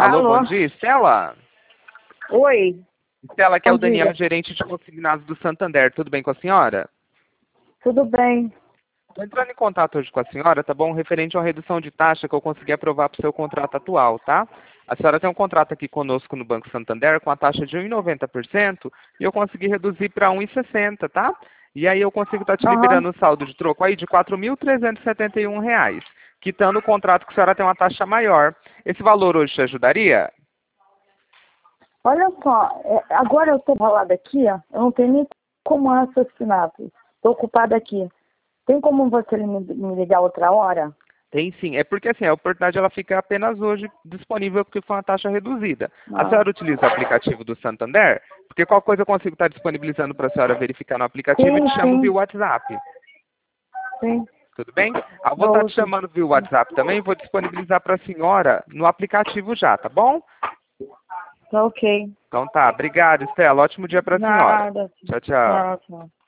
Alô, bom Alô? dia, Estela? Oi, Estela, que é bom o Daniel, dia. gerente de consignados do Santander. Tudo bem com a senhora? Tudo bem? Estou entrando em contato hoje com a senhora, tá bom? Referente à redução de taxa que eu consegui aprovar para o seu contrato atual, tá? A senhora tem um contrato aqui conosco no Banco Santander com a taxa de 1,90% e eu consegui reduzir para 1,60, tá? E aí eu consigo estar te Aham. liberando o saldo de troco aí de R$ 4.371, quitando o contrato que a senhora tem uma taxa maior. Esse valor hoje te ajudaria? Olha só, agora eu estou enrolada aqui, ó, eu não tenho nem como raciocinar. Estou ocupada aqui. Tem como você me ligar outra hora? Tem sim. É porque assim, a oportunidade ela fica apenas hoje disponível porque foi uma taxa reduzida. A Ah, senhora utiliza o aplicativo do Santander? Porque qual coisa eu consigo estar disponibilizando para a senhora verificar no aplicativo e sim, te chamo via sim, WhatsApp. sim. Tudo bem? Eu vou estar Eu te uso. chamando via WhatsApp também e vou disponibilizar para a senhora no aplicativo já, tá bom? Tá ok. Então tá. Obrigado, Estela. Ótimo dia para a senhora. Nada. Tchau, tchau. Tchau, tchau.